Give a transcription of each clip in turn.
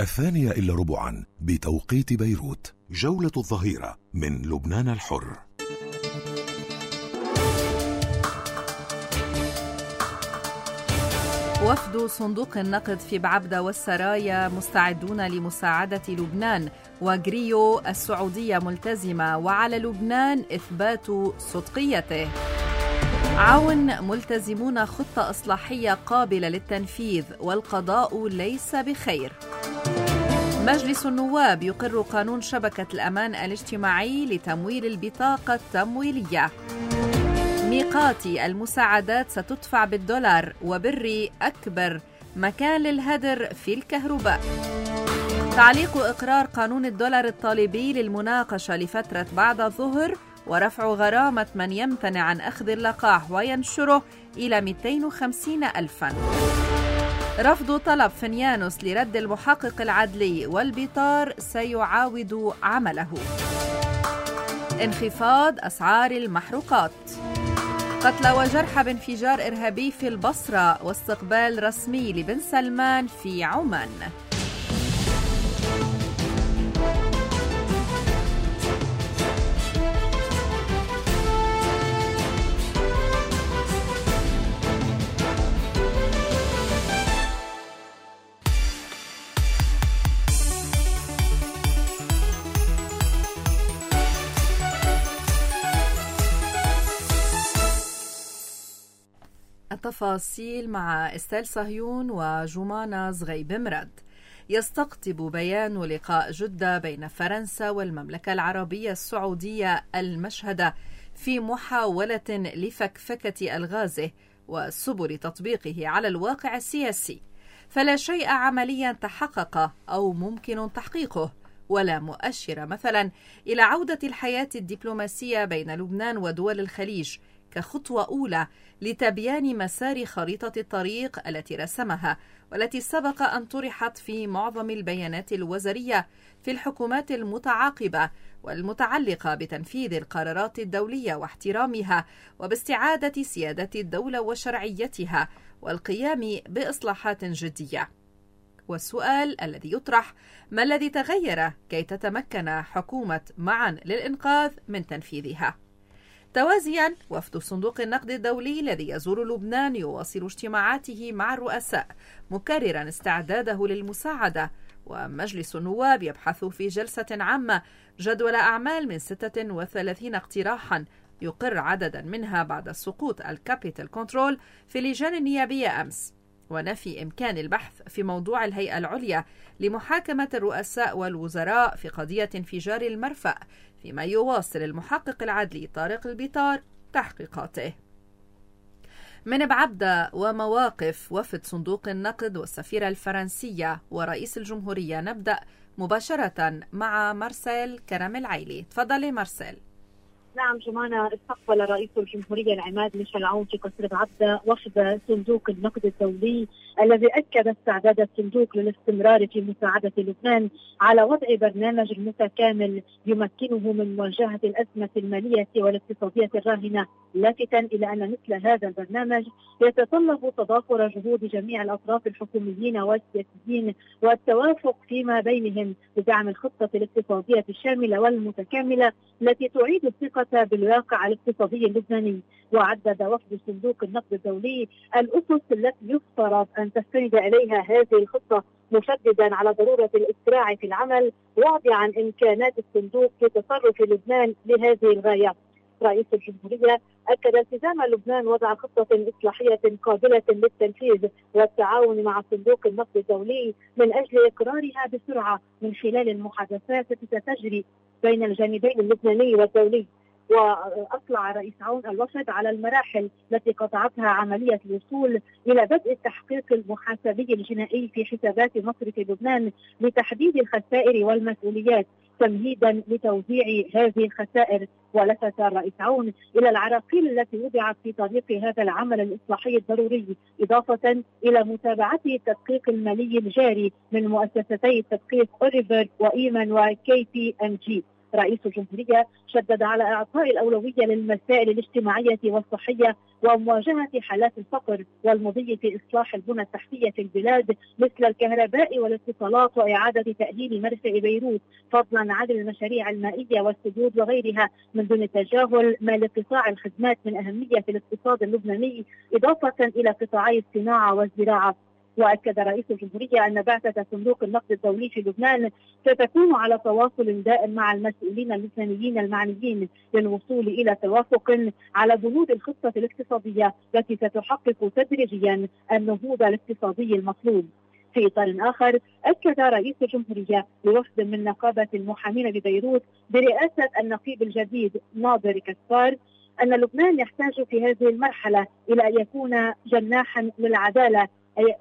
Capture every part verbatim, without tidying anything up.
الثانية إلا ربعا بتوقيت بيروت. جولة الظهيرة من لبنان الحر. وفد صندوق النقد في بعبدة والسرايا مستعدون لمساعدة لبنان، وغريو السعودية ملتزمة وعلى لبنان إثبات صدقيته. عون ملتزمون خطة إصلاحية قابلة للتنفيذ والقضاء ليس بخير. مجلس النواب يقر قانون شبكة الأمان الاجتماعي لتمويل البطاقة التمويلية. ميقاتي المساعدات ستدفع بالدولار، وبري أكبر مكان للهدر في الكهرباء. تعليق إقرار قانون الدولار الطالبي للمناقشة لفترة بعد الظهر، ورفع غرامة من يمتنع عن أخذ اللقاح وينشره إلى مئتين وخمسين ألفاً. رفض طلب فنيانوس لرد المحقق العدلي، والبطار سيعاود عمله. انخفاض أسعار المحروقات. قتلى وجرحى بانفجار إرهابي في البصرة، واستقبال رسمي لبن سلمان في عمان. التفاصيل مع استيل صهيون وجمانة زغيب مراد. يستقطب بيان لقاء جدة بين فرنسا والمملكة العربية السعودية المشهد في محاولة لفكفكة ألغازه وسبل تطبيقه على الواقع السياسي، فلا شيء عمليا تحقق أو ممكن تحقيقه، ولا مؤشر مثلا إلى عودة الحياة الدبلوماسية بين لبنان ودول الخليج كخطوة أولى لتبيان مسار خريطة الطريق التي رسمها، والتي سبق أن طرحت في معظم البيانات الوزارية في الحكومات المتعاقبة والمتعلقة بتنفيذ القرارات الدولية واحترامها، وباستعادة سيادة الدولة وشرعيتها، والقيام بإصلاحات جدية. والسؤال الذي يطرح: ما الذي تغير كي تتمكن حكومة معا للإنقاذ من تنفيذها؟ توازيا، وفد صندوق النقد الدولي الذي يزور لبنان يواصل اجتماعاته مع الرؤساء مكررا استعداده للمساعدة، ومجلس النواب يبحث في جلسة عامة جدول أعمال من ستة وثلاثين اقتراحا يقر عددا منها بعد سقوط الكابيتال كنترول في اللجان النيابية أمس، ونفي إمكان البحث في موضوع الهيئة العليا لمحاكمة الرؤساء والوزراء في قضية انفجار المرفأ، فيما يواصل المحقق العدلي طارق البطار تحقيقاته. من بعبدة ومواقف وفد صندوق النقد والسفيرة الفرنسية ورئيس الجمهورية نبدأ مباشرة مع مارسيل كرم العيلي. تفضلي مارسيل. نعم جمانة، استقبل رئيس الجمهورية العماد ميشيل عون في قصر بعبدة وفد صندوق النقد الدولي الذي أكد استعداد الصندوق للاستمرار في مساعدة لبنان على وضع برنامج متكامل يمكنه من مواجهة الأزمة المالية والاقتصادية الراهنة، لافتا إلى أن مثل هذا البرنامج يتطلب تضافر جهود جميع الأطراف الحكوميين والسياسيين والتوافق فيما بينهم لدعم الخطة الاقتصادية الشاملة والمتكاملة التي تعيد الثقة بالواقع الاقتصادي اللبناني. وعدد وفد صندوق النقد الدولي الأسس التي يفترض أن تستند إليها هذه الخطة، مشددا على ضرورة الإسراع في العمل، واضعا إمكانات الصندوق في تصرف لبنان لهذه الغاية. رئيس الجمهورية أكد التزام لبنان وضع خطة إصلاحية قابلة للتنفيذ والتعاون مع صندوق النقد الدولي من أجل إقرارها بسرعة من خلال المحادثات التي ستجري بين الجانبين اللبناني والدولي. وأطلع رئيس عون الوفد على المراحل التي قطعتها عملية الوصول إلى بدء التحقيق المحاسبي الجنائي في حسابات مصرف لبنان لتحديد الخسائر والمسؤوليات تمهيدا لتوزيع هذه الخسائر. ولفت الرئيس عون إلى العراقيل التي وضعت في طريق هذا العمل الإصلاحي الضروري، إضافة إلى متابعة التدقيق المالي الجاري من مؤسستي التدقيق أوليفر وإيمان وكي بي إم جي. رئيس الجمهورية شدد على إعطاء الأولوية للمسائل الاجتماعية والصحية ومواجهة حالات الفقر والمضي في إصلاح البنى التحتية في البلاد مثل الكهرباء والاتصالات وإعادة تأهيل مرفأ بيروت، فضلا عن المشاريع المائية والسدود وغيرها، من دون التجاهل ما لقطاع الخدمات من أهمية في الاقتصاد اللبناني إضافة إلى قطاعي الصناعة والزراعة. وأكد رئيس الجمهورية أن بعثة صندوق النقد الدولي في لبنان ستكون على تواصل دائم مع المسؤولين اللبنانيين المعنيين للوصول إلى توافق على بنود الخطة الاقتصادية التي ستحقق تدريجيا النهوض الاقتصادي المطلوب. في إطار آخر، أكد رئيس الجمهورية لوفد من نقابة المحامين ببيروت برئاسة النقيب الجديد ناظر كسار أن لبنان يحتاج في هذه المرحلة إلى أن يكون جناحا للعدالة، أي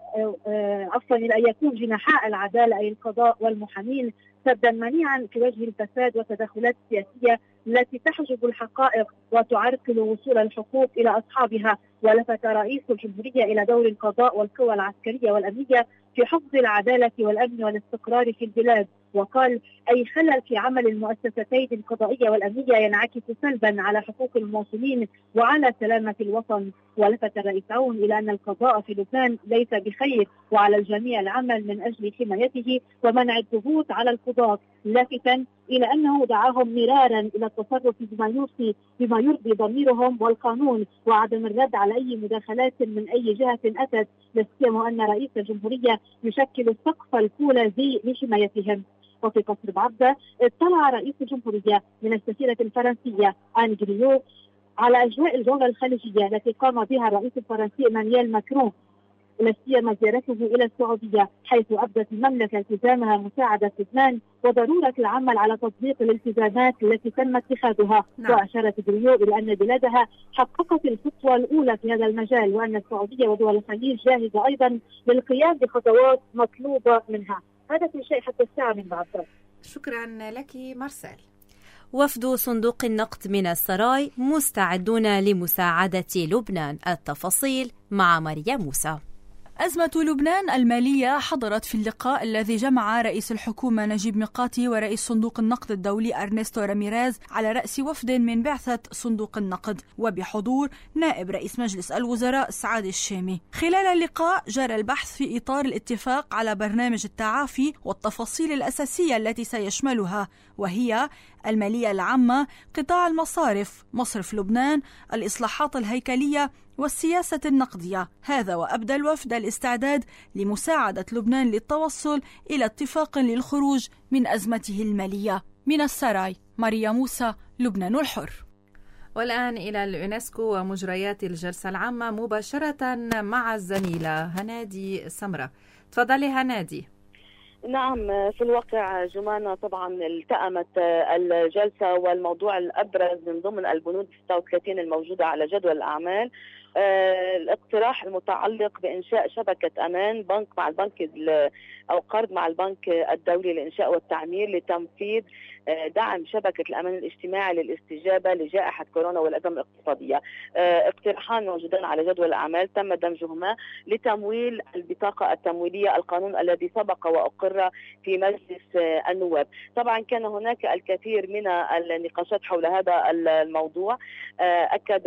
عفوا إلى أن يكون جناحاء العدالة أي القضاء والمحامين سدا منيعا في وجه الفساد والتدخلات السياسية التي تحجب الحقائق وتعرقل وصول الحقوق إلى أصحابها. ولفت رئيس الجمهورية إلى دور القضاء والقوى العسكرية والأمنية في حفظ العدالة والأمن والاستقرار في البلاد، وقال أي خلل في عمل المؤسستين القضائية والأمنية ينعكس سلبا على حقوق المواطنين وعلى سلامة الوطن. ولفت الرئيس عون إلى أن القضاء في لبنان ليس بخير وعلى الجميع العمل من أجل حمايته ومنع الضغوط على القضاة، لافتا إلى أنه دعاهم مرارا إلى التصرف بما يرضي بما يرضي ضميرهم والقانون وعدم الرد على أي مداخلات من أي جهة أتت، لا سيما أن رئيس الجمهورية يشكل السقف الفولاذي لحمايتهم. وفي قصر بعبدة اطلع رئيس الجمهورية من السفيرة الفرنسية آن جريو على أجواء الجولة الخليجية التي قام بها الرئيس الفرنسي إيمانويل ماكرون، لا سيما زيارته إلى السعودية، حيث أبدت المملكة التزامها مساعدة لبنان وضرورة العمل على تطبيق الالتزامات التي تم اتخاذها. نعم. وأشارت جريو إلى أن بلادها حققت الخطوة الأولى في هذا المجال، وأن السعودية ودول الخليج جاهزة أيضا للقيام بخطوات مطلوبة منها. هذا في شيء حتى الساعة من بعد. شكرا لك مارسيل. وفد صندوق النقد من السراي مستعدون لمساعدة لبنان. التفاصيل مع ماريا موسى. أزمة لبنان المالية حضرت في اللقاء الذي جمع رئيس الحكومة نجيب ميقاتي ورئيس صندوق النقد الدولي أرنستو راميريز على رأس وفد من بعثة صندوق النقد، وبحضور نائب رئيس مجلس الوزراء سعاد الشامي. خلال اللقاء جرى البحث في إطار الاتفاق على برنامج التعافي والتفاصيل الأساسية التي سيشملها، وهي المالية العامة، قطاع المصارف، مصرف لبنان، الإصلاحات الهيكلية والسياسة النقدية. هذا وأبدى الوفد الاستعداد لمساعدة لبنان للتوصل إلى اتفاق للخروج من أزمته المالية. من السراي، ماريا موسى، لبنان الحر. والآن إلى اليونسكو ومجريات الجلسة العامة مباشرة مع الزميلة هنادي سمرة. تفضلي هنادي. نعم، في الواقع جمانة طبعا التأمت الجلسة، والموضوع الأبرز من ضمن البنود ستة وثلاثين الموجودة على جدول الأعمال آه، الاقتراح المتعلق بإنشاء شبكة أمان بنك مع البنك أو قرض مع البنك الدولي للإنشاء والتعمير لتنفيذ آه، دعم شبكة الأمان الاجتماعي للاستجابة لجائحة كورونا والأزمة الاقتصادية. آه، اقتراحان موجودان على جدول الأعمال تم دمجهما لتمويل البطاقة التمويلية، القانون الذي سبق وأقر في مجلس آه، النواب. طبعا كان هناك الكثير من النقاشات حول هذا الموضوع. آه، أكد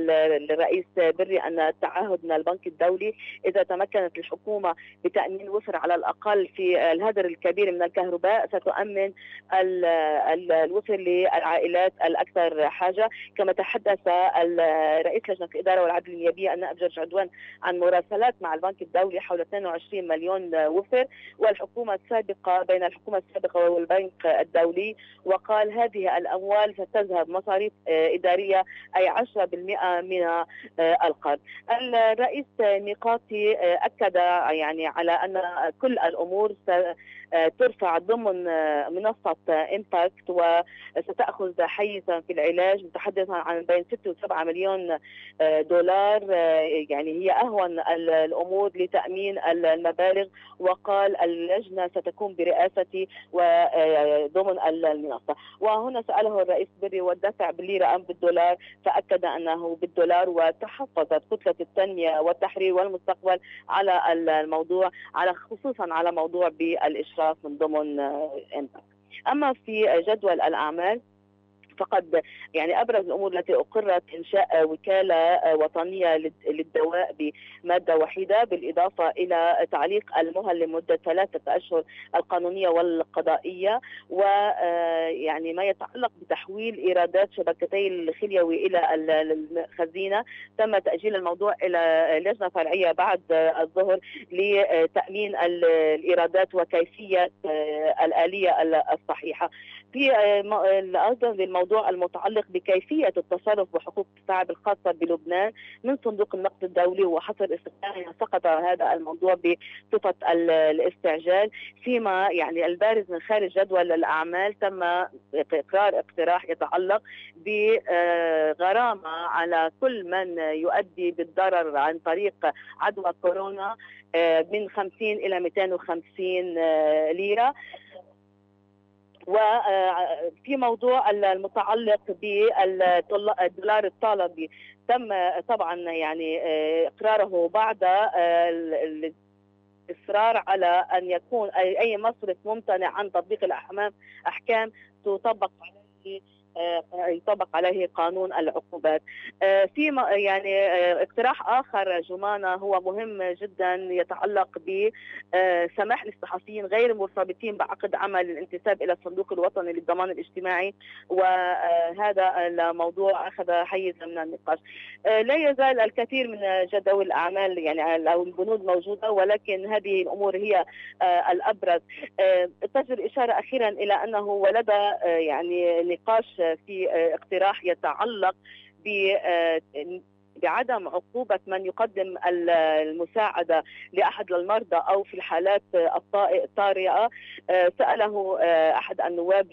الرئيس بري أن التعهد من البنك الدولي إذا تمكنت الحكومة بتأمين وفر على الأقل في الهدر الكبير من الكهرباء ستؤمن الوفر للعائلات الأكثر حاجة. كما تحدث رئيس لجنة الإدارة والعدل النيابية أن أبجر عدوان عن مراسلات مع البنك الدولي حول اثنين وعشرين مليون وفر، والحكومة السابقة بين الحكومة السابقة والبنك الدولي، وقال هذه الأموال ستذهب مصاريف إدارية أي عشرة بالمئة من القرض. الرئيس ميقاتي أكد يعني على أن كل الأمور ترفع ضمن منصة إمباكت وستأخذ حيزا في العلاج، متحدثا عن بين ستة وسبعة مليون دولار، يعني هي أهون الأمور لتأمين المبالغ. وقال اللجنة ستكون برئاستي وضمن المنصة. وهنا سأله الرئيس بري والدفع بالليرة أم بالدولار، فأكد أنه بالدولار، وتحفظت كتلة التنمية والتحرير والمستقبل على الموضوع، على خصوصا على موضوع بالإشراف من ضمن إمباكت. أما في جدول الأعمال فقد يعني أبرز الأمور التي أقرت إنشاء وكالة وطنية للدواء بمادة وحيدة، بالإضافة إلى تعليق المهل لمدة ثلاثة أشهر القانونية والقضائية، ويعني ما يتعلق بتحويل إيرادات شبكتي الخليوي إلى الخزينة. تم تأجيل الموضوع إلى لجنة فرعية بعد الظهر لتأمين الإيرادات وكيفية الآلية الصحيحة. في الموضوع المتعلق بكيفية التصرف بحقوق الشعب الخاصة بلبنان من صندوق النقد الدولي وحصر استخدامها، سقط هذا الموضوع بصفة الاستعجال. فيما يعني البارز من خارج جدول الأعمال تم إقرار اقتراح يتعلق بغرامة على كل من يؤدي بالضرر عن طريق عدوى كورونا من خمسين إلى مئتين وخمسين ليرة. وفي موضوع المتعلق بالدولار الطالبي تم طبعا يعني اقراره بعد الاصرار على ان يكون اي مصرف ممتنع عن تطبيق الاحكام احكام تطبق عليه يطبق عليه قانون العقوبات. في يعني اقتراح آخر جمانة هو مهم جدا يتعلق بسماح للصحفيين غير مرتبطين بعقد عمل الانتساب إلى الصندوق الوطني للضمان الاجتماعي، وهذا الموضوع أخذ حيزا من النقاش. لا يزال الكثير من جداول الأعمال يعني أو البنود موجودة، ولكن هذه الأمور هي الأبرز. تجدر الإشارة أخيرا إلى أنه ولد يعني نقاش في اقتراح يتعلق بعدم عقوبة من يقدم المساعدة لأحد المرضى أو في الحالات الطارئة. سأله أحد النواب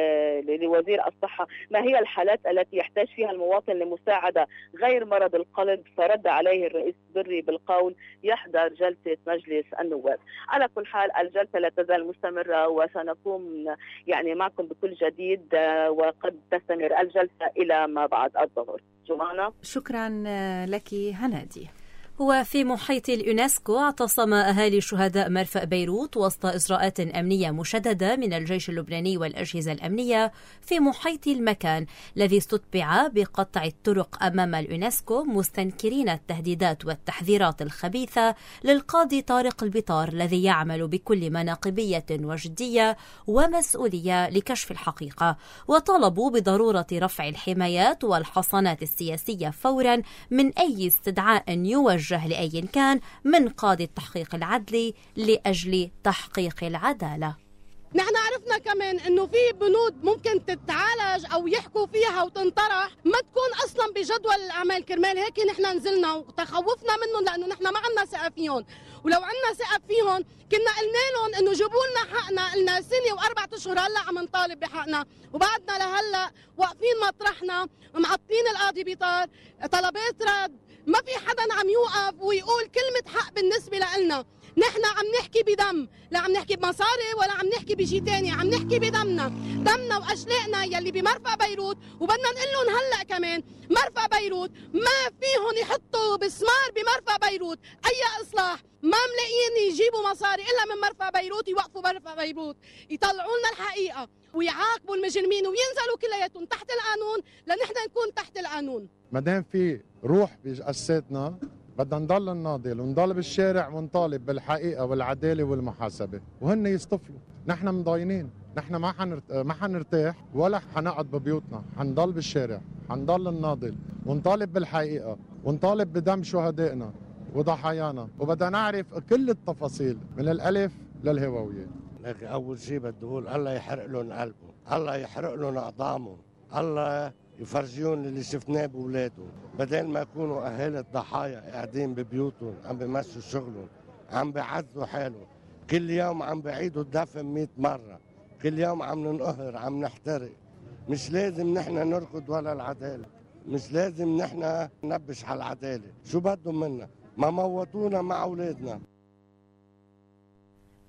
لوزير الصحة ما هي الحالات التي يحتاج فيها المواطن لمساعدة غير مرض القلب، فرد عليه الرئيس بري بالقول يحضر جلسة مجلس النواب. على كل حال الجلسة لا تزال مستمرة وسنقوم يعني معكم بكل جديد، وقد تستمر الجلسة إلى ما بعد الظهر. جمانة، شكرا لك هنادي. وفي محيط اليونسكو اعتصم أهالي شهداء مرفأ بيروت وسط إجراءات أمنية مشددة من الجيش اللبناني والأجهزة الأمنية في محيط المكان الذي استتبع بقطع الطرق أمام اليونسكو، مستنكرين التهديدات والتحذيرات الخبيثة للقاضي طارق البطار الذي يعمل بكل مناقبية وجدية ومسؤولية لكشف الحقيقة، وطالبوا بضرورة رفع الحمايات والحصانات السياسية فورا من أي استدعاء يوجه لأي كان من قاضي التحقيق العدلي لأجل تحقيق العدالة. نحن عرفنا كمان انه في بنود ممكن تتعالج او يحكوا فيها وتنطرح ما تكون اصلا بجدول الاعمال، كرمال هيك نحن نزلنا وتخوفنا منهم لانه نحن ما عندنا ثقه فيهم، ولو عندنا ثقه فيهم كنا قلنا لهم انه جيبوا لنا حقنا. قلنا سنه واربع اشهر هلا عم نطالب بحقنا وبعدنا لهلا واقفين مطرحنا معطين القاضي بطار طلبات رد. ما في حدا عم يوقف ويقول كلمة حق بالنسبة لنا. نحن عم نحكي بدم، لا عم نحكي بمصاري ولا عم نحكي بشي تاني، عم نحكي بدمنا، دمنا وأشلاقنا يلي بمرفأ بيروت. وبدنا نقول لهم هلا كمان مرفأ بيروت ما فيهم يحطوا بسمار بمرفأ بيروت أي إصلاح. ما ملاقيين يجيبوا مصاري إلا من مرفأ بيروت، يوقفوا مرفأ بيروت يطلعوا لنا الحقيقة ويعاقبوا المجرمين وينزلوا كلياتهم تحت القانون لنحن نكون تحت القانون. ما دام في روح بجساتنا بدنا نضل نناضل ونضل بالشارع ونطالب بالحقيقه والعداله والمحاسبه، وهن يصطفلوا. نحن مضاينين، نحن ما حنرت... ما حنرتاح ولا حنقعد ببيوتنا، حنضل بالشارع، حنضل نناضل ونطالب بالحقيقه ونطالب بدم شهدائنا وضحايانا، وبدنا نعرف كل التفاصيل من الالف للهواويه. لكن اول شيء بدي اقول الله يحرق لهم قلبهم، الله يحرق لهم اقدامهم، الله يفرجون اللي شفناه بولادهم، بدل ما يكونوا اهالي الضحايا قاعدين ببيوتهم عم بيمشوا شغلهم، عم بيعذبوا حالهم، كل يوم عم بيعيدوا الدفن مئة مره، كل يوم عم ننقهر، عم نحترق. مش لازم نحن نركض ولا العداله، مش لازم نحن ننبش على العداله، شو بدهم منا؟ ما موتونا مع اولادنا.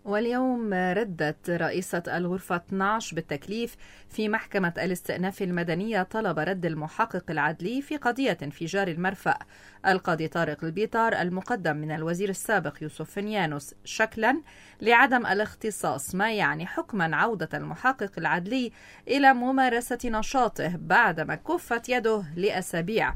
واليوم ردت رئيسة الغرفة اثني عشر بالتكليف في محكمة الاستئناف المدنية طلب رد المحقق العدلي في قضية انفجار المرفأ القاضي طارق البيطار المقدم من الوزير السابق يوسف فنيانوس شكلا لعدم الاختصاص، ما يعني حكما عودة المحقق العدلي إلى ممارسة نشاطه بعدما كفت يده لأسابيع.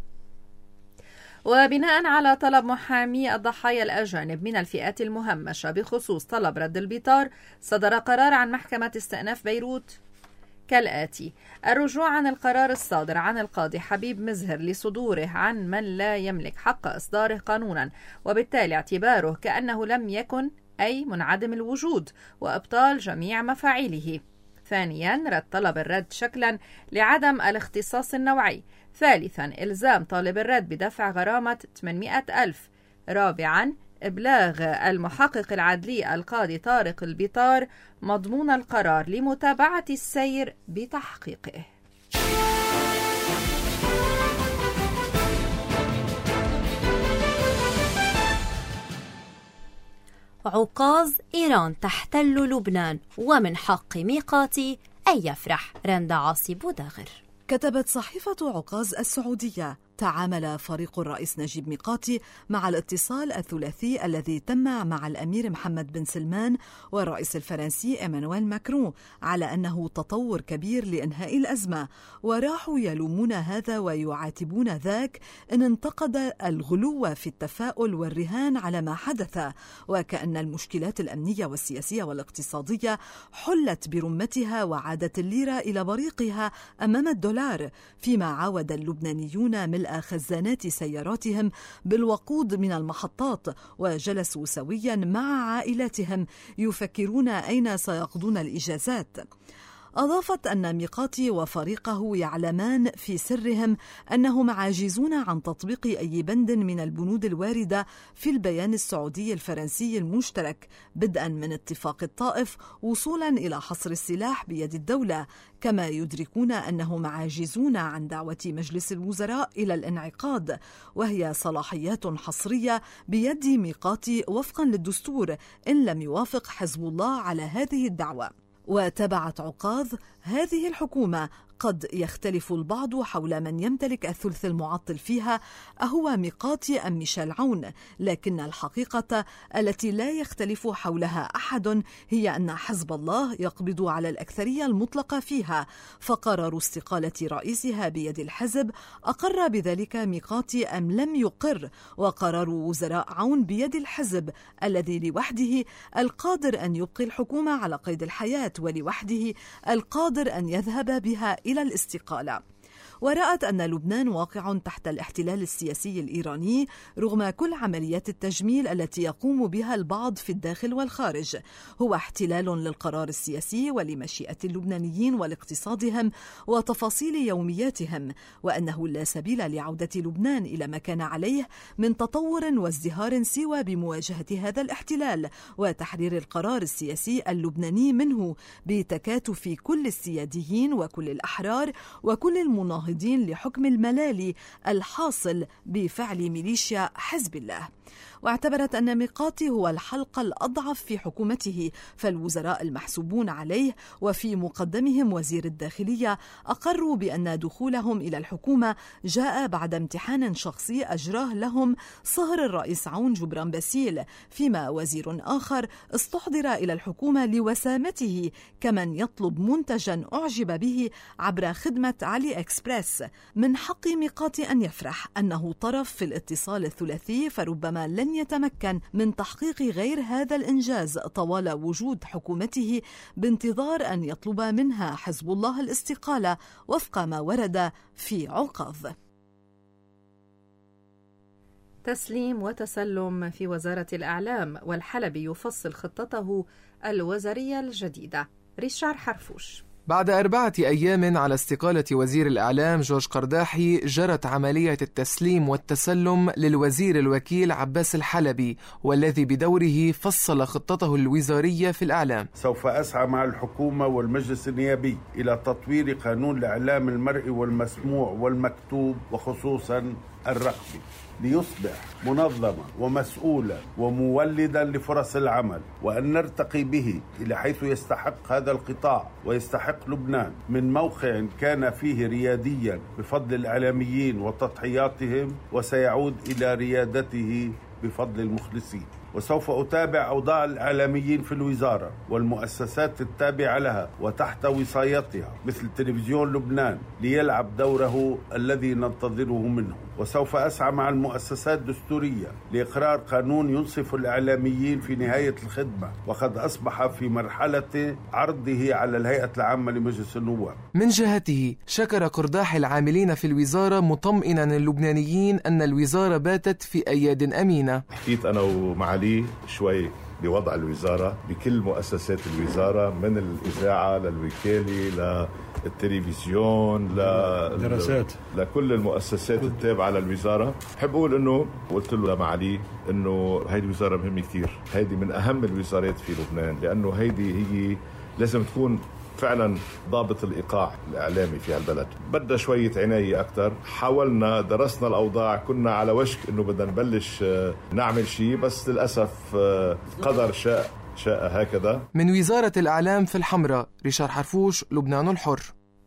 وبناء على طلب محامي الضحايا الأجانب من الفئات المهمشة بخصوص طلب رد البيطار، صدر قرار عن محكمة استئناف بيروت كالآتي: الرجوع عن القرار الصادر عن القاضي حبيب مزهر لصدوره عن من لا يملك حق إصداره قانونا، وبالتالي اعتباره كأنه لم يكن أي منعدم الوجود، وإبطال جميع مفاعيله. ثانيا، رد طلب الرد شكلا لعدم الاختصاص النوعي. ثالثا، إلزام طالب الرد بدفع غرامة ثمانمائة ألف. رابعا، إبلاغ المحقق العدلي القاضي طارق البيطار مضمون القرار لمتابعة السير بتحقيقه. عكاظ: إيران تحتل لبنان ومن حق ميقاتي أن يفرح. رندا عاصي بوداغر. كتبت صحيفة عكاظ السعودية: تعامل فريق الرئيس نجيب ميقاتي مع الاتصال الثلاثي الذي تم مع الأمير محمد بن سلمان والرئيس الفرنسي إيمانويل ماكرون على أنه تطور كبير لإنهاء الأزمة، وراحوا يلومون هذا ويعاتبون ذاك إن انتقد الغلو في التفاؤل والرهان على ما حدث، وكأن المشكلات الأمنية والسياسية والاقتصادية حلت برمتها وعادت الليرة إلى بريقها أمام الدولار، فيما عاود اللبنانيون ملء خزانات سياراتهم بالوقود من المحطات وجلسوا سويا مع عائلاتهم يفكرون أين سيقضون الإجازات. أضافت أن ميقاتي وفريقه يعلمان في سرهم أنهم عاجزون عن تطبيق أي بند من البنود الواردة في البيان السعودي الفرنسي المشترك، بدءا من اتفاق الطائف وصولا إلى حصر السلاح بيد الدولة، كما يدركون أنهم عاجزون عن دعوة مجلس الوزراء إلى الانعقاد، وهي صلاحيات حصرية بيد ميقاتي وفقا للدستور إن لم يوافق حزب الله على هذه الدعوة. وتبعت عكاظ: هذه الحكومة قد يختلف البعض حول من يمتلك الثلث المعطل فيها، أهو ميقاتي أم ميشيل عون، لكن الحقيقة التي لا يختلف حولها أحد هي أن حزب الله يقبض على الأكثرية المطلقة فيها، فقرار استقالة رئيسها بيد الحزب أقر بذلك ميقاتي أم لم يقر، وقرار وزراء عون بيد الحزب الذي لوحده القادر أن يبقي الحكومة على قيد الحياة، ولوحده القادر أن يذهب بها إلى الاستقالة. ورأت أن لبنان واقع تحت الاحتلال السياسي الإيراني رغم كل عمليات التجميل التي يقوم بها البعض في الداخل والخارج، هو احتلال للقرار السياسي ولمشيئة اللبنانيين ولاقتصادهم وتفاصيل يومياتهم، وأنه لا سبيل لعودة لبنان إلى ما كان عليه من تطور وازدهار سوى بمواجهة هذا الاحتلال وتحرير القرار السياسي اللبناني منه بتكاتف كل السياديين وكل الأحرار وكل المناهضين لحكم الملالي الحاصل بفعل ميليشيا حزب الله. واعتبرت أن ميقاتي هو الحلقة الأضعف في حكومته، فالوزراء المحسوبون عليه وفي مقدمهم وزير الداخلية أقروا بأن دخولهم إلى الحكومة جاء بعد امتحان شخصي أجراه لهم صهر الرئيس عون جبران باسيل، فيما وزير آخر استحضر إلى الحكومة لوسامته كمن يطلب منتجا أعجب به عبر خدمة علي إكسبريس. من حق ميقاتي أن يفرح أنه طرف في الاتصال الثلاثي، فربما لن يتمكن من تحقيق غير هذا الإنجاز طوال وجود حكومته، بانتظار أن يطلب منها حزب الله الاستقالة وفق ما ورد في عكاظ. تسليم وتسلم في وزارة الإعلام، والحلبي يفصل خطته الوزارية الجديدة. ريشار حرفوش. بعد أربعة أيام على استقالة وزير الإعلام جورج قرداحي، جرت عملية التسليم والتسلم للوزير الوكيل عباس الحلبي، والذي بدوره فصل خطته الوزارية في الإعلام. سوف أسعى مع الحكومة والمجلس النيابي إلى تطوير قانون الإعلام المرئي والمسموع والمكتوب وخصوصا الرقمي، ليصبح منظما ومسؤولا ومولدا لفرص العمل، وأن نرتقي به إلى حيث يستحق هذا القطاع ويستحق لبنان من موقع كان فيه رياديا بفضل الإعلاميين وتضحياتهم، وسيعود إلى ريادته بفضل المخلصين. وسوف أتابع أوضاع الإعلاميين في الوزارة والمؤسسات التابعة لها وتحت وصايتها مثل تلفزيون لبنان ليلعب دوره الذي ننتظره منه. وسوف أسعى مع المؤسسات الدستورية لإقرار قانون ينصف الإعلاميين في نهاية الخدمة، وقد أصبح في مرحلة عرضه على الهيئة العامة لمجلس النواب. من جهته شكر قرداحي العاملين في الوزارة، مطمئنا اللبنانيين أن الوزارة باتت في أياد أمينة. حكيت أنا ومعالي شوي بوضع الوزارة بكل مؤسسات الوزارة، من الإذاعة للوكالة للتلفزيون لدراسات لكل المؤسسات التابعة للوزارة. بحب أقول إنه قلت له لمعالي إنه هيدي وزارة مهمة كتير، هيدي من أهم الوزارات في لبنان، لأنه هيدي هي لازم تكون فعلا ضابط الإيقاع الإعلامي في هالبلد. بدنا شوية عناية أكتر. حاولنا درسنا الأوضاع، كنا على وشك إنه بدنا نبلش نعمل شيء، بس للأسف قدر شاء شاء هكذا. من وزارة الإعلام في الحمراء، ريشار حرفوش، لبنان الحر.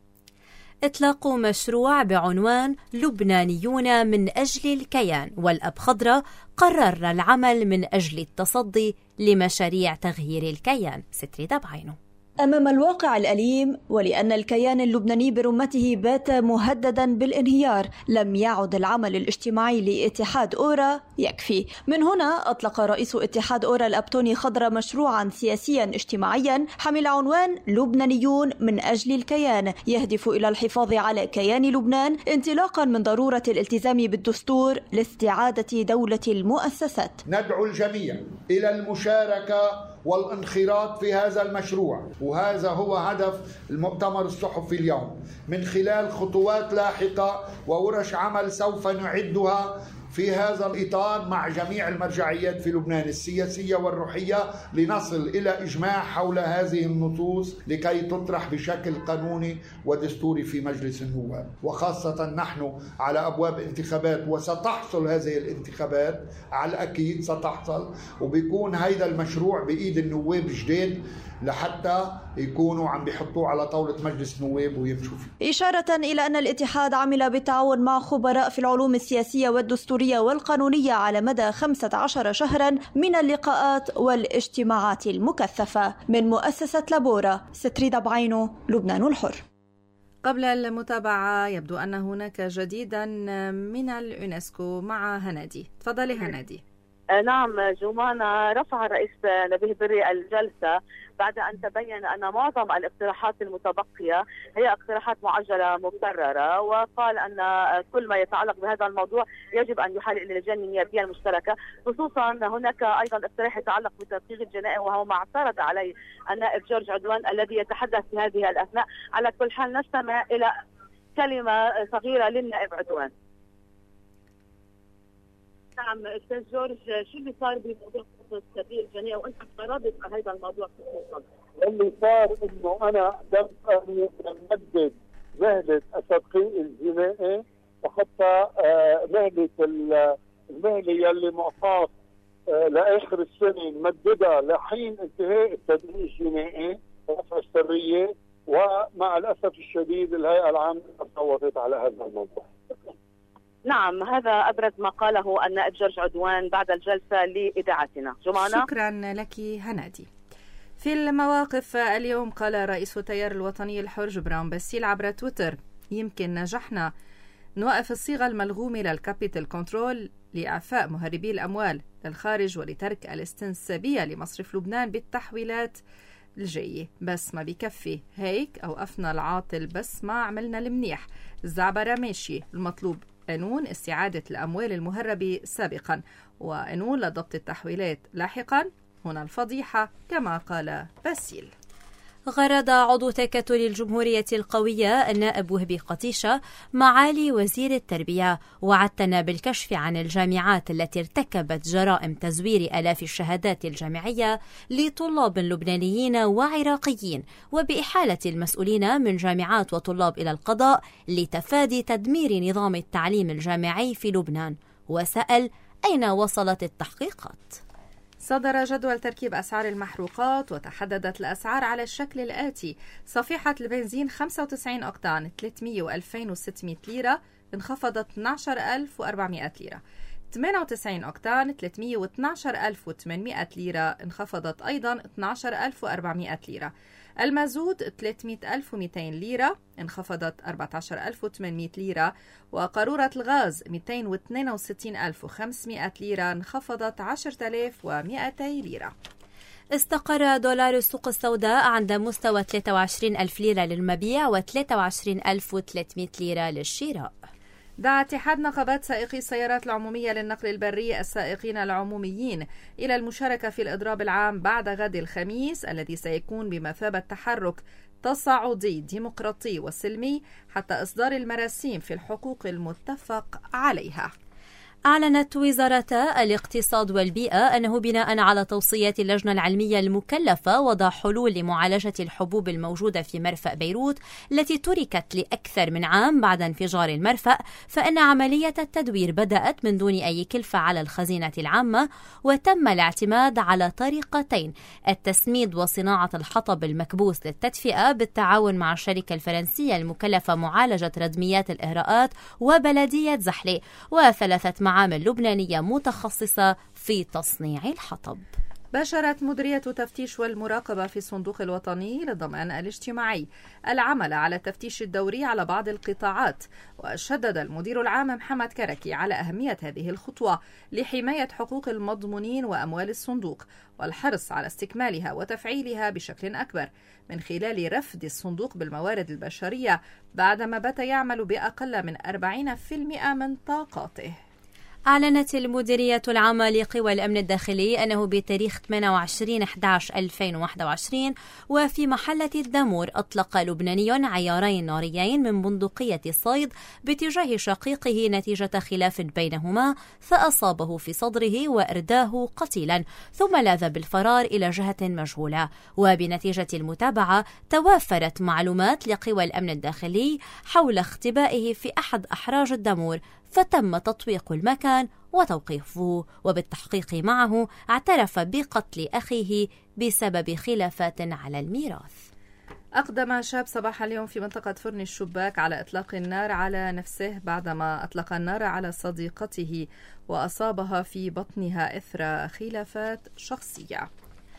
إطلاق مشروع بعنوان لبنانيون من أجل الكيان، والأب خضرة قرر العمل من أجل التصدي لمشاريع تغيير الكيان. ستريدة بعينه. أمام الواقع الأليم، ولأن الكيان اللبناني برمته بات مهددا بالانهيار، لم يعد العمل الاجتماعي لاتحاد أورا يكفي. من هنا أطلق رئيس اتحاد أورا الأبتوني خضرة مشروعا سياسيا اجتماعيا حمل عنوان لبنانيون من أجل الكيان، يهدف إلى الحفاظ على كيان لبنان انطلاقا من ضرورة الالتزام بالدستور لاستعادة دولة المؤسسات. ندعو الجميع إلى المشاركة والانخراط في هذا المشروع، وهذا هو هدف المؤتمر الصحفي اليوم، من خلال خطوات لاحقة وورش عمل سوف نعدها في هذا الإطار مع جميع المرجعيات في لبنان السياسية والروحية، لنصل إلى إجماع حول هذه النصوص لكي تطرح بشكل قانوني ودستوري في مجلس النواب. وخاصة نحن على أبواب انتخابات، وستحصل هذه الانتخابات على الأكيد ستحصل، وبيكون هذا المشروع بإيد النواب جديد لحتى يكونوا عم بيحطوه على طاولة مجلس نواب ويمشوا فيه. إشارة إلى أن الاتحاد عمل بالتعاون مع خبراء في العلوم السياسية والدستورية والقانونية على مدى خمسة عشر شهرا من اللقاءات والاجتماعات المكثفة. من مؤسسة لابورا، ستريدة بعينه، لبنان الحر. قبل المتابعة، يبدو أن هناك جديدا من اليونسكو مع هنادي. تفضلي هنادي. نعم جمانة، رفع الرئيس نبيه بري الجلسة بعد أن تبين أن معظم الاقتراحات المتبقية هي اقتراحات معجلة مكررة، وقال أن كل ما يتعلق بهذا الموضوع يجب أن يحال إلى اللجان النيابية المشتركة. خصوصا هناك أيضا اقتراح يتعلق بتدقيق الجنائي، وهو ما اعترض عليه النائب جورج عدوان الذي يتحدث في هذه الأثناء. على كل حال نستمع إلى كلمة صغيرة للنائب عدوان. نعم استاذ جورج، شو اللي صار بموضوع التدقيق الجنائي وانت اعترضت على هذا الموضوع خصوصا؟ اللي صار انه انا بدي نمدد مهله التدقيق الجنائي، وحتى مهله المهله يلي معطاه لاخر السنه نمددها لحين انتهاء التدقيق الجنائي ورفع السريه، ومع الاسف الشديد الهيئه العامه صوتت على هذا الموضوع. نعم، هذا أبرز ما قاله النائب جورج عدوان بعد الجلسة لإذاعتنا. جمانة، شكرا لك هنادي. في المواقف اليوم قال رئيس التيار الوطني الحر جبران باسيل عبر تويتر: يمكن نجحنا نوقف الصيغة الملغومة للكابيتال كنترول لإعفاء مهربي الأموال للخارج ولترك الاستنسابية لمصرف لبنان بالتحويلات الجاية، بس ما بيكفي هيك، أوقفنا العاطل بس ما عملنا المنيح. الزعبرة ماشي، المطلوب قانون استعادة الأموال المهربة سابقا، وقانون لضبط التحويلات لاحقا. هنا الفضيحة كما قال باسيل. غرد عضو تكتل الجمهورية القوية النائب وهبي قطيشة معالي وزير التربية، واعتنى بالكشف عن الجامعات التي ارتكبت جرائم تزوير آلاف الشهادات الجامعية لطلاب لبنانيين وعراقيين، وبإحالة المسؤولين من جامعات وطلاب إلى القضاء لتفادي تدمير نظام التعليم الجامعي في لبنان، وسأل أين وصلت التحقيقات؟ صدر جدول تركيب أسعار المحروقات، وتحددت الأسعار على الشكل الآتي: صفيحة البنزين خمسة وتسعين أوكتان ثلاثمئة وألفين وستمئة ليرة انخفضت اثني عشر ألف وأربعمئة ليرة، ثمانية وتسعين أوكتان ثلاثمئة واثني عشر ألف وثمانمئة ليرة انخفضت أيضا اثني عشر ألف وأربعمئة ليرة، المازوت ثلاثمئة ألف ومئتين ليرة انخفضت أربعة عشر ألف وثمانمئة ليرة، وقارورة الغاز مئتين واثنين وستين ألف وخمسمئة ليرة انخفضت عشرة آلاف ومئتين ليرة. استقر دولار السوق السوداء عند مستوى ثلاثة وعشرين ألف ليرة للمبيع و ثلاثة وعشرين ألف وثلاثمئة ليرة للشراء. دعا اتحاد نقابات سائقي السيارات العمومية للنقل البري السائقين العموميين إلى المشاركة في الإضراب العام بعد غد الخميس، الذي سيكون بمثابة تحرك تصاعدي ديمقراطي وسلمي حتى إصدار المراسيم في الحقوق المتفق عليها. أعلنت وزارتا الاقتصاد والبيئة أنه بناء على توصيات اللجنة العلمية المكلفة وضع حلول لمعالجة الحبوب الموجودة في مرفأ بيروت التي تركت لأكثر من عام بعد انفجار المرفأ، فإن عملية التدوير بدأت من دون أي كلفة على الخزينة العامة، وتم الاعتماد على طريقتين: التسميد وصناعة الحطب المكبوس للتدفئة بالتعاون مع الشركة الفرنسية المكلفة معالجة ردميات الإهراءات وبلدية زحلة، وثلاثة معامل لبنانية متخصصة في تصنيع الحطب. باشرت مديرية تفتيش والمراقبة في الصندوق الوطني للضمان الاجتماعي العمل على التفتيش الدوري على بعض القطاعات، وشدد المدير العام محمد كركي على أهمية هذه الخطوة لحماية حقوق المضمونين وأموال الصندوق، والحرص على استكمالها وتفعيلها بشكل أكبر من خلال رفد الصندوق بالموارد البشرية بعدما بات يعمل بأقل من أربعين بالمئة من طاقاته. أعلنت المديرية العامة لقوى الأمن الداخلي أنه بتاريخ ثمانية وعشرين أحد عشر ألفين وواحد وعشرين وفي محلة الدامور أطلق لبناني عيارين ناريين من بندقية الصيد باتجاه شقيقه نتيجة خلاف بينهما، فأصابه في صدره وأرداه قتيلا، ثم لاذ بالفرار إلى جهة مجهولة. وبنتيجة المتابعة توافرت معلومات لقوى الأمن الداخلي حول اختبائه في أحد أحراج الدامور، فتم تطويق المكان وتوقيفه، وبالتحقيق معه اعترف بقتل أخيه بسبب خلافات على الميراث. أقدم شاب صباح اليوم في منطقة فرن الشباك على إطلاق النار على نفسه بعدما أطلق النار على صديقته وأصابها في بطنها إثر خلافات شخصية.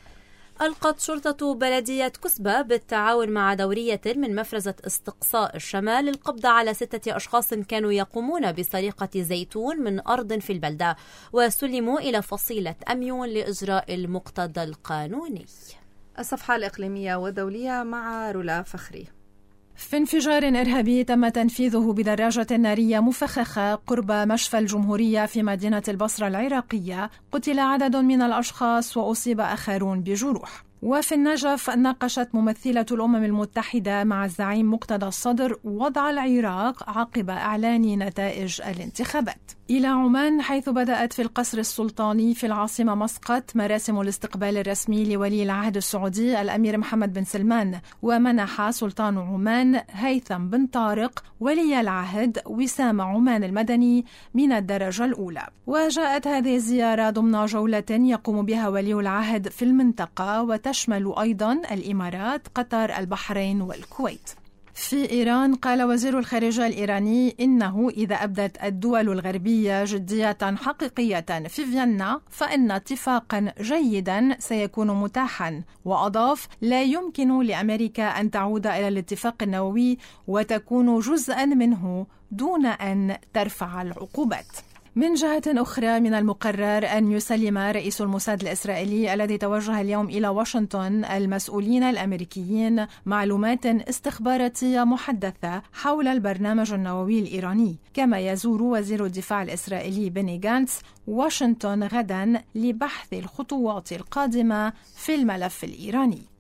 ألقت شرطة بلدية كسبة بالتعاون مع دورية من مفرزة استقصاء الشمال القبض على ستة أشخاص كانوا يقومون بسرقة زيتون من أرض في البلدة، وسلموا إلى فصيلة أميون لإجراء المقتضى القانوني. الصفحة الإقليمية والدولية مع رولا فخري. في انفجار إرهابي تم تنفيذه بدراجة نارية مفخخة قرب مشفى الجمهورية في مدينة البصرة العراقية، قتل عدد من الأشخاص وأصيب آخرون بجروح. وفي النجف ناقشت ممثلة الأمم المتحدة مع الزعيم مقتدى الصدر وضع العراق عقب إعلان نتائج الانتخابات. إلى عمان، حيث بدأت في القصر السلطاني في العاصمة مسقط مراسم الاستقبال الرسمي لولي العهد السعودي الأمير محمد بن سلمان، ومنح سلطان عمان هيثم بن طارق ولي العهد وسام عمان المدني من الدرجة الأولى. وجاءت هذه الزيارة ضمن جولة يقوم بها ولي العهد في المنطقة، وتشمل أيضا الإمارات، قطر، البحرين والكويت. في إيران، قال وزير الخارجية الإيراني إنه إذا أبدت الدول الغربية جدية حقيقية في فيينا فإن اتفاقا جيدا سيكون متاحا، وأضاف: لا يمكن لأمريكا أن تعود إلى الاتفاق النووي وتكون جزءا منه دون أن ترفع العقوبات. من جهة أخرى، من المقرر أن يسلم رئيس الموساد الإسرائيلي الذي توجه اليوم إلى واشنطن المسؤولين الأمريكيين معلومات استخباراتية محدثة حول البرنامج النووي الإيراني. كما يزور وزير الدفاع الإسرائيلي بني غانتس واشنطن غدا لبحث الخطوات القادمة في الملف الإيراني.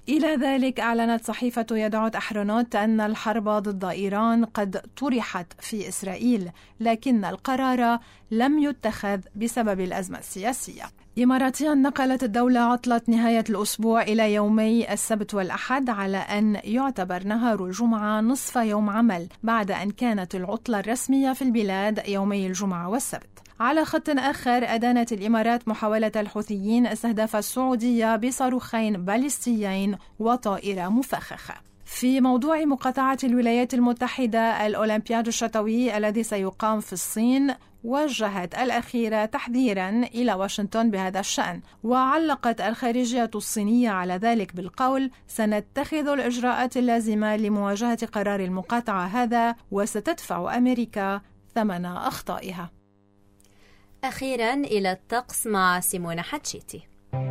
إلى ذلك أعلنت صحيفة يدعوت أحرونوت أن الحرب ضد إيران قد طرحت في إسرائيل، لكن القرار لم يتخذ بسبب الأزمة السياسية. إماراتيا نقلت الدولة عطلة نهاية الأسبوع إلى يومي السبت والأحد، على أن يعتبر نهار الجمعة نصف يوم عمل، بعد أن كانت العطلة الرسمية في البلاد يومي الجمعة والسبت. على خط آخر، أدانت الإمارات محاولة الحوثيين استهداف السعودية بصاروخين باليستيين وطائرة مفخخة. في موضوع مقاطعة الولايات المتحدة الأولمبياد الشتوي الذي سيقام في الصين، وجهت الأخيرة تحذيرا إلى واشنطن بهذا الشأن، وعلقت الخارجية الصينية على ذلك بالقول: سنتخذ الإجراءات اللازمة لمواجهة قرار المقاطعة هذا، وستدفع أمريكا ثمن أخطائها. أخيرا إلى الطقس مع سيمونة حتشيتي.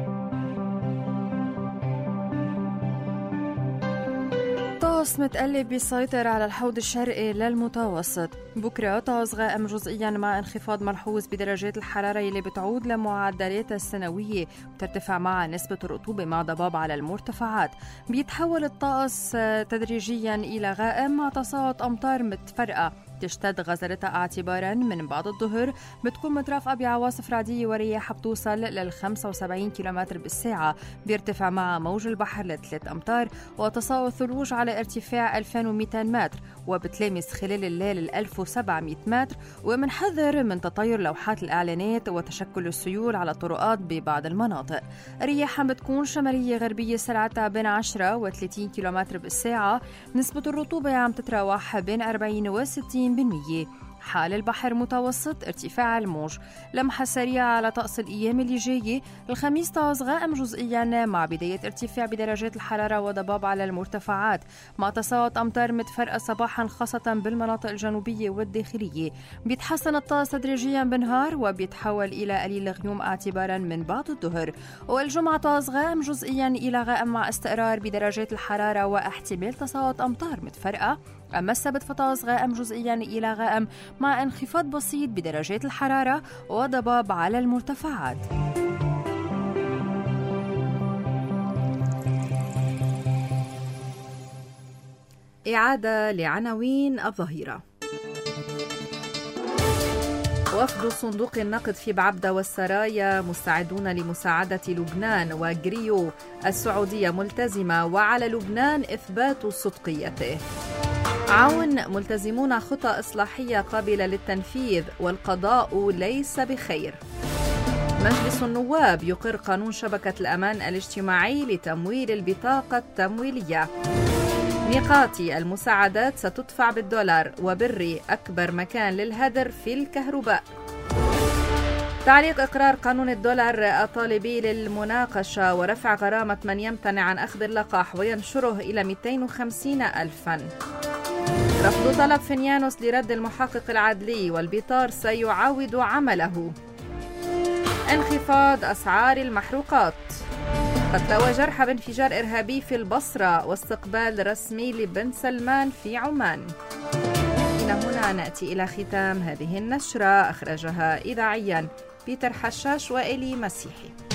طقس متقلب بيسيطر على الحوض الشرقي للمتوسط. بكرة طقس غائم جزئيا مع انخفاض ملحوظ بدرجات الحرارة اللي بتعود لمعدلاتها السنوية، بترتفع معها نسبة الرطوبة مع ضباب على المرتفعات. بيتحول الطقس تدريجيا إلى غائم مع تساقط أمطار متفرقة، تشتد غزارتها اعتبارا من بعد الظهر، بتكون مترافقة بعواصف رعدية ورياح بتوصل لل خمسة وسبعين كيلومتر بالساعة، بيرتفع مع موج البحر لثلاث أمتار، وتساقط ثلوج على ارتفاع ألفين ومئتين متر، وبتلامس خلال الليل ال ألف وسبعمئة متر. ومنحذر من تطاير لوحات الإعلانات وتشكل السيول على الطرقات ببعض المناطق. الرياح بتكون شمالية غربية سرعتها بين عشرة وثلاثين كيلومتر بالساعة. نسبة الرطوبة عم تتراوح بين أربعين وستين بالمئة. حال البحر متوسط، ارتفاع الموج. لمحة سريعة على طقس الأيام اللي جاية. الخميس طقس غائم جزئيا مع بداية ارتفاع بدرجات الحرارة وضباب على المرتفعات، مع تساقط أمطار متفرقة صباحا خاصة بالمناطق الجنوبية والداخلية. بيتحسن الطقس تدريجيا بالنهار، وبيتحول إلى قليل غيوم اعتبارا من بعد الظهر. والجمعة طقس غائم جزئيا إلى غائم مع استقرار بدرجات الحرارة واحتمال تساقط أمطار متفرقة. أما السبت فطقس غائم جزئيا إلى غائم مع انخفاض بسيط بدرجات الحرارة وضباب على المرتفعات. إعادة لعناوين الظهيرة. وفد صندوق النقد في بعبدة والسرايا مستعدون لمساعدة لبنان، وجريو السعودية ملتزمة وعلى لبنان إثبات صدقيته. عون ملتزمون خطى إصلاحية قابلة للتنفيذ، والقضاء ليس بخير. مجلس النواب يقر قانون شبكة الأمان الاجتماعي لتمويل البطاقة التمويلية. ميقاتي المساعدات ستدفع بالدولار، وبري أكبر مكان للهدر في الكهرباء. تعليق إقرار قانون الدولار الطالبي للمناقشة، ورفع غرامة من يمتنع عن أخذ اللقاح وينشره إلى مئتين وخمسين ألفاً. رفض طلب فينيانوس لرد المحقق العدلي، والبطار سيعاود عمله. انخفاض أسعار المحروقات. قتلى وجرحى بانفجار إرهابي في البصرة، واستقبال رسمي لبن سلمان في عمان. إلى هنا نأتي إلى ختام هذه النشرة، أخرجها إذاعيا بيتر حشاش وإلي مسيحي.